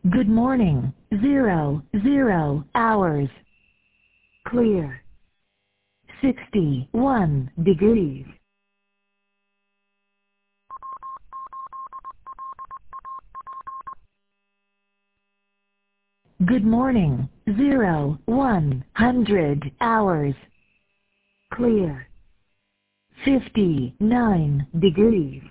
Good morning. 00 hours. Clear. 61 degrees. Good morning. 100 hours. Clear. 59 degrees.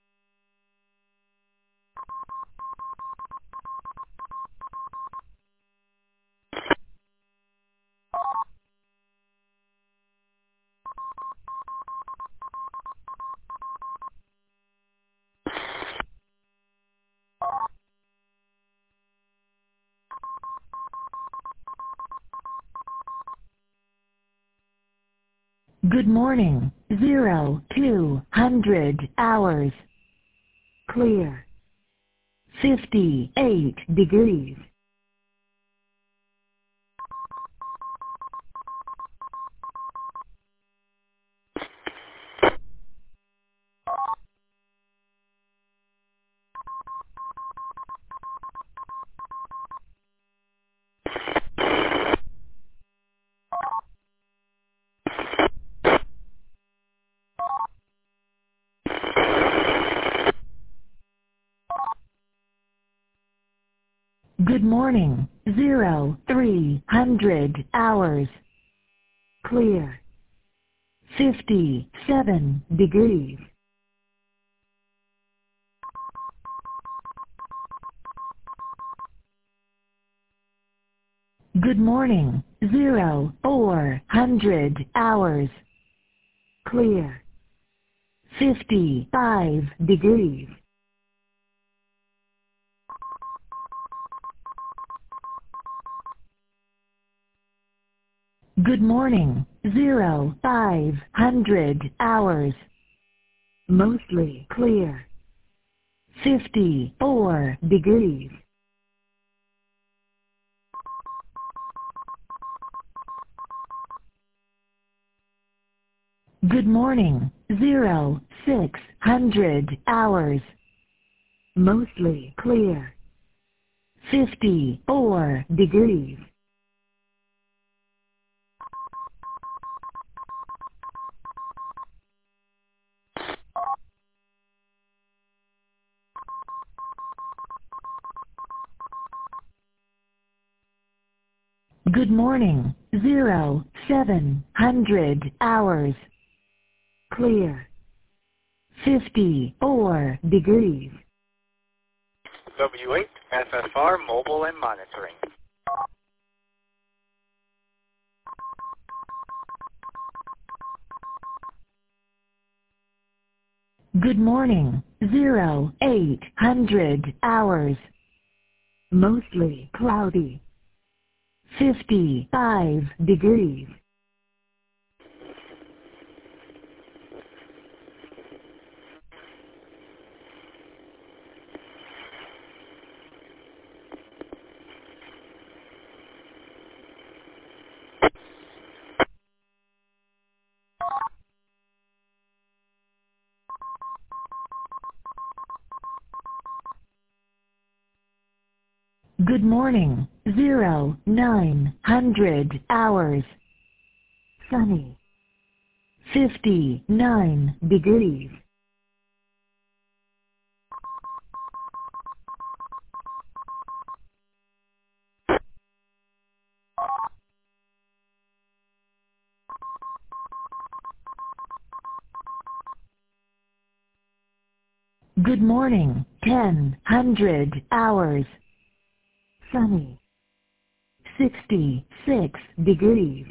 Good morning. 200 hours. Clear. 58 degrees. Good morning. 300 hours. Clear. 57 degrees. Good morning. 400 hours. Clear. 55 degrees. Good morning. 500 hours. Mostly clear. 54 degrees. Good morning. 600 hours. Mostly clear. 54 degrees. Good morning. 700 hours. Clear. 54 degrees. W8 SFR mobile and monitoring. Good morning. 800 hours. Mostly cloudy. 55 degrees. Good morning. 900 hours. Sunny. 59 degrees. Good morning. 100 hours. Sunny. 66 degrees.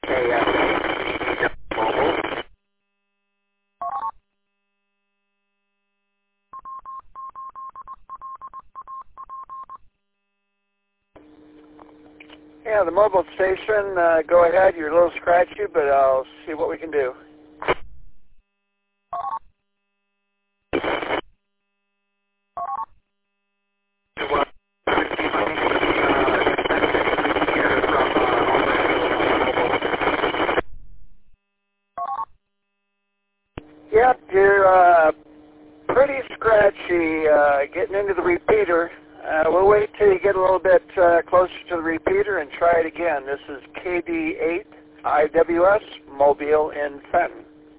KFA Mobile. Yeah, the mobile station, go ahead. You're a little scratchy, but I'll see what we can do. Yep, you're pretty scratchy getting into the repeater. We'll wait till you get a little bit closer to the repeater and try it again. This is KD8 IWS Mobile in Fenton.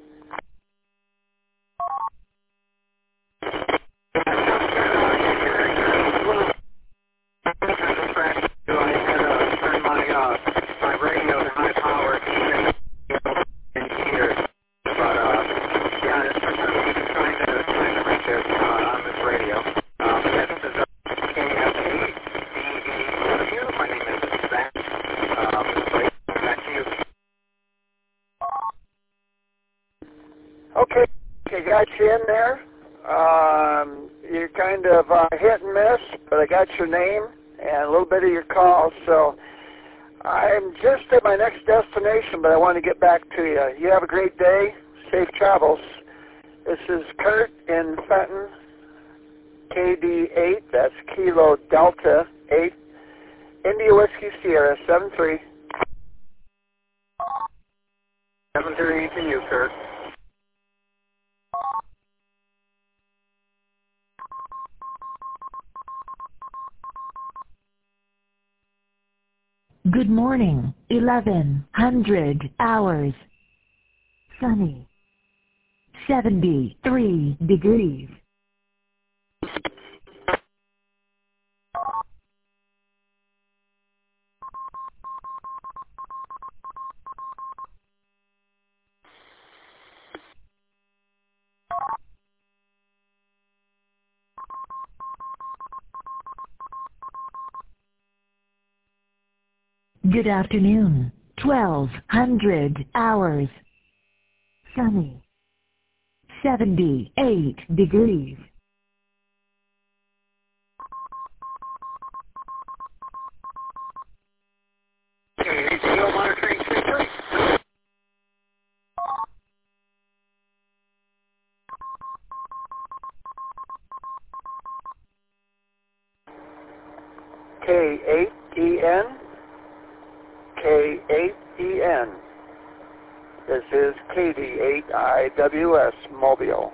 My radio to high power in here. But yeah, this is trying to reach it on this radio. Yeah, this is KFA. My name is Zach. Back to you. Okay, got you in there. You're kind of hit and miss, but I got your name and a little bit of your call, so I'm just at my next destination, but I want to get back to you. You have a great day. Safe travels. This is Kurt in Fenton, KD8, that's Kilo Delta 8, India Whiskey Sierra 73. 73 to you, Kurt. Good morning, 1100 hours. Sunny. 73 degrees. Good afternoon, 1200 hours. Sunny. 78 degrees. ATO monitoring system. K8EN, K8EN. This is KD8 IWS Mobile.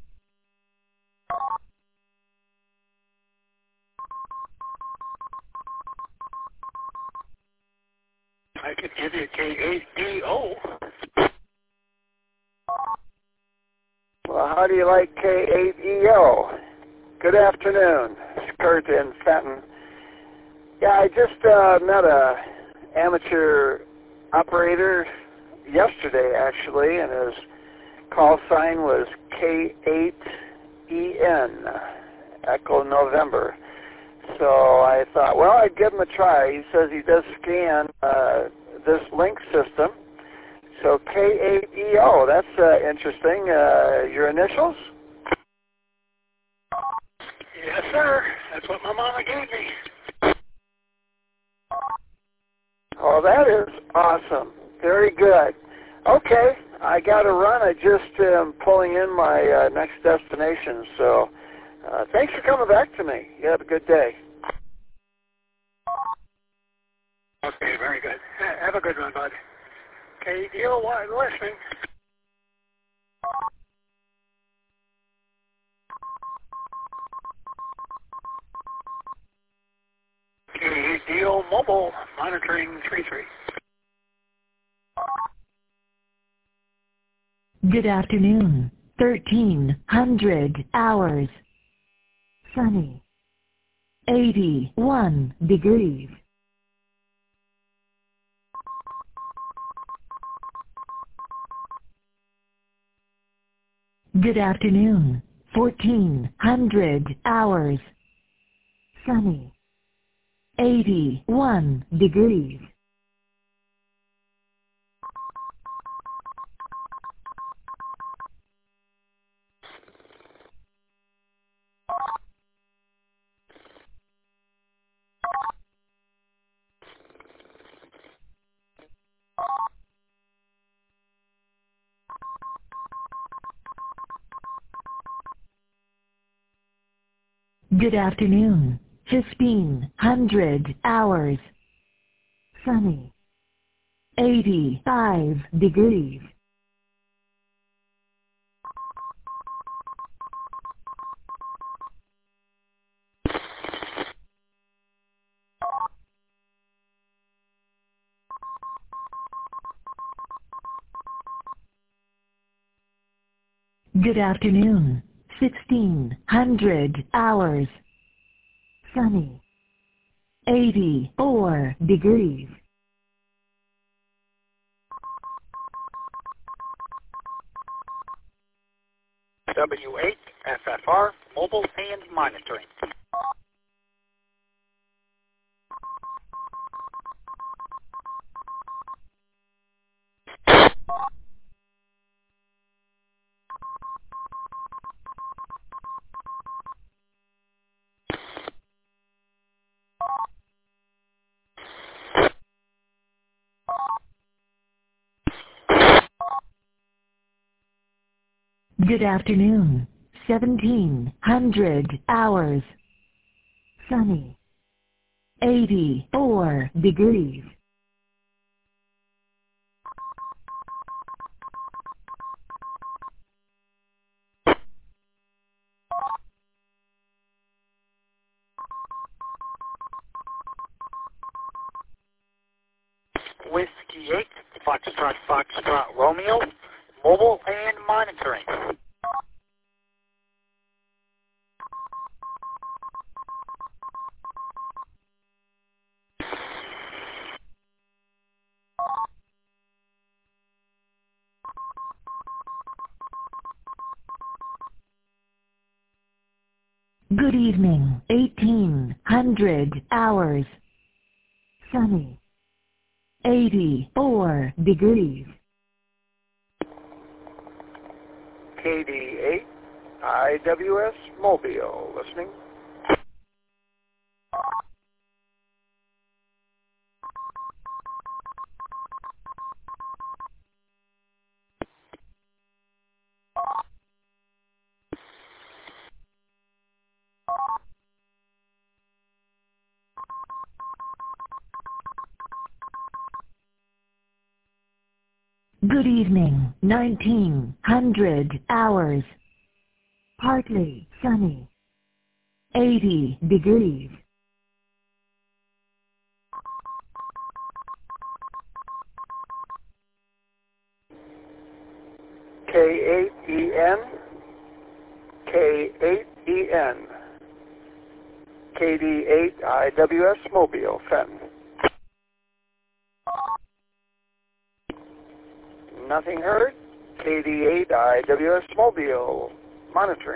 I could give you K8DO. Well, how do you like K8EO? Good afternoon. It's Kurt in Fenton. Yeah, I just met a amateur operator yesterday, actually, and his call sign was K8EN, Echo November. So I thought, well, I'd give him a try. He says he does scan this link system. So K8EO, that's interesting. Your initials? Yes, sir. That's what my mama gave me. Oh, that is awesome. Very good. Okay, I got to run. I just am pulling in my next destination. So thanks for coming back to me. You have a good day. Okay, very good. Have a good one, bud. KDO, listening. KDO mobile monitoring 33. Good afternoon, 1300 hours. Sunny. 81 degrees. Good afternoon, 1400 hours. Sunny. 81 degrees. Good afternoon. 1500 hours. Sunny. 85 degrees. Good afternoon. 1600 hours. Sunny. 84 degrees. W8 FFR mobile and monitoring. Good afternoon. 1700 hours. Sunny. 84 degrees. Whiskey 8 Foxtrot Romeo mobile and monitoring. Good evening. 1800 hours. Sunny. 84 degrees. KD8, IWS Mobile, listening. Good evening. 1900 hours. Partly sunny. 80 degrees. K8EN, K8EN, KD8 IWS Mobile, Fenton. Nothing heard. KD8 IWS Mobile, monitoring.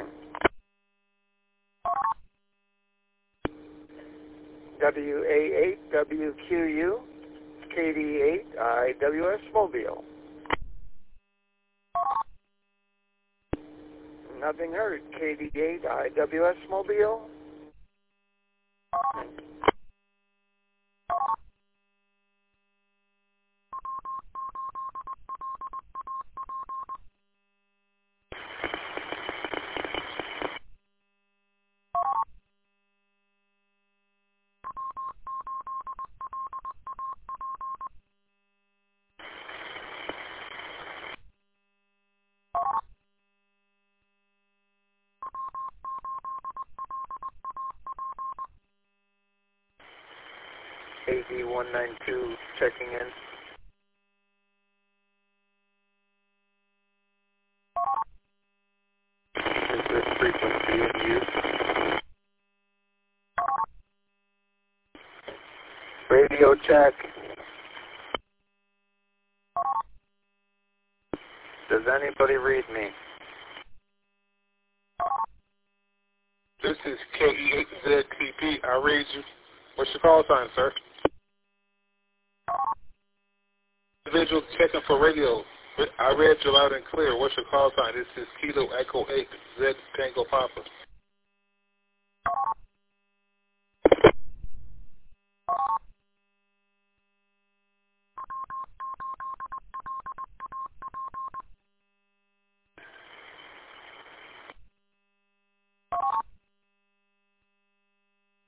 WA8 WQU, KD8 IWS Mobile. Nothing heard. KD8 IWS Mobile. AD192 checking in. Is this frequency in use? Radio check. Does anybody read me? This is KE8ZTP. I read you. What's your call sign, sir? Individual checking for radio. I read you loud and clear. What's your call sign? This is Kilo Echo 8 Z Tango Papa.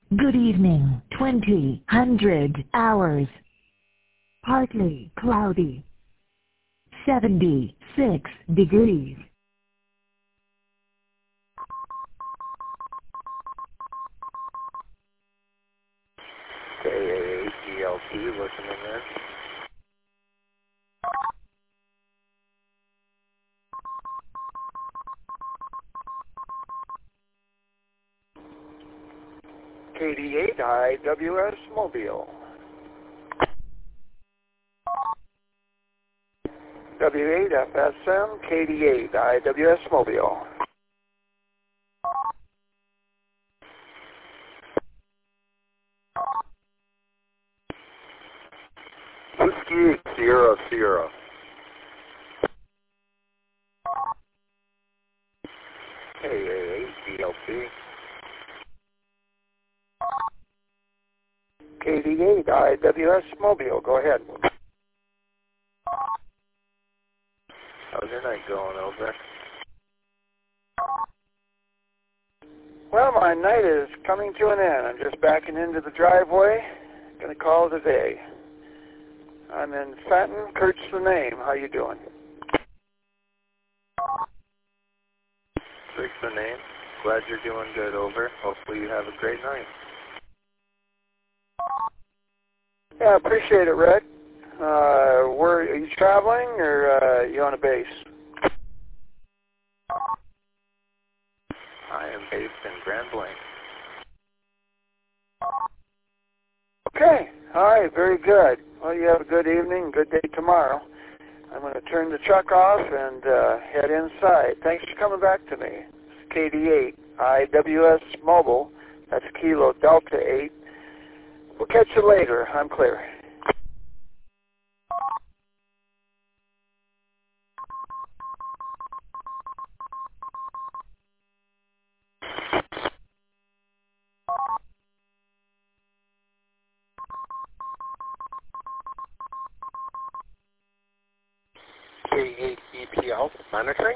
Good evening, 20 hours. Partly cloudy. 76 degrees. KAAGLT, listening in. KD8 IWS Mobile. W8 FSM, KD8 IWS Mobile. Whiskey Sierra Sierra. KAAGLT. KD8 IWS Mobile. Go ahead. How's your night going over? Well, my night is coming to an end. I'm just backing into the driveway. Gonna call it a day. I'm in Fenton. Kurt's the name. How you doing? Rick's the name. Glad you're doing good over. Hopefully you have a great night. Yeah, appreciate it, Rick. Where are you traveling, or you on a base? I am based in Grand Blanc. Okay. All right. Very good. Well, you have a good evening, good day tomorrow. I'm going to turn the truck off and head inside. Thanks for coming back to me. It's KD8 IWS Mobile. That's Kilo Delta 8. We'll catch you later. I'm clear. K8EPL monitoring.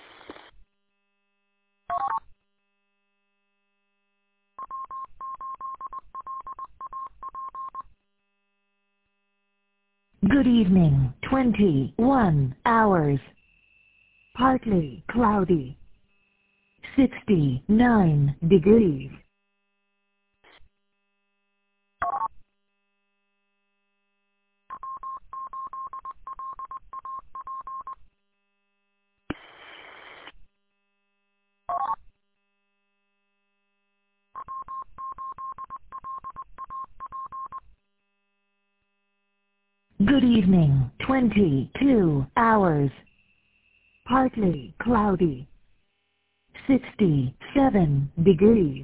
Good evening, 21 hours. Partly cloudy. 69 degrees. Good evening, 22 hours. Partly cloudy. 67 degrees.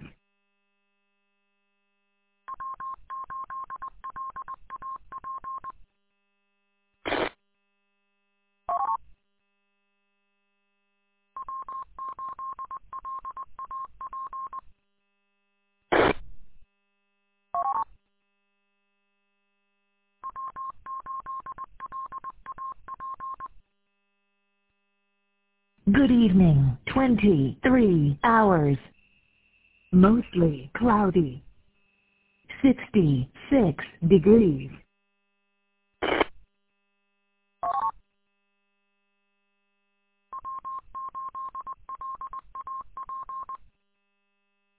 Good evening, 23 hours. Mostly cloudy. 66 degrees.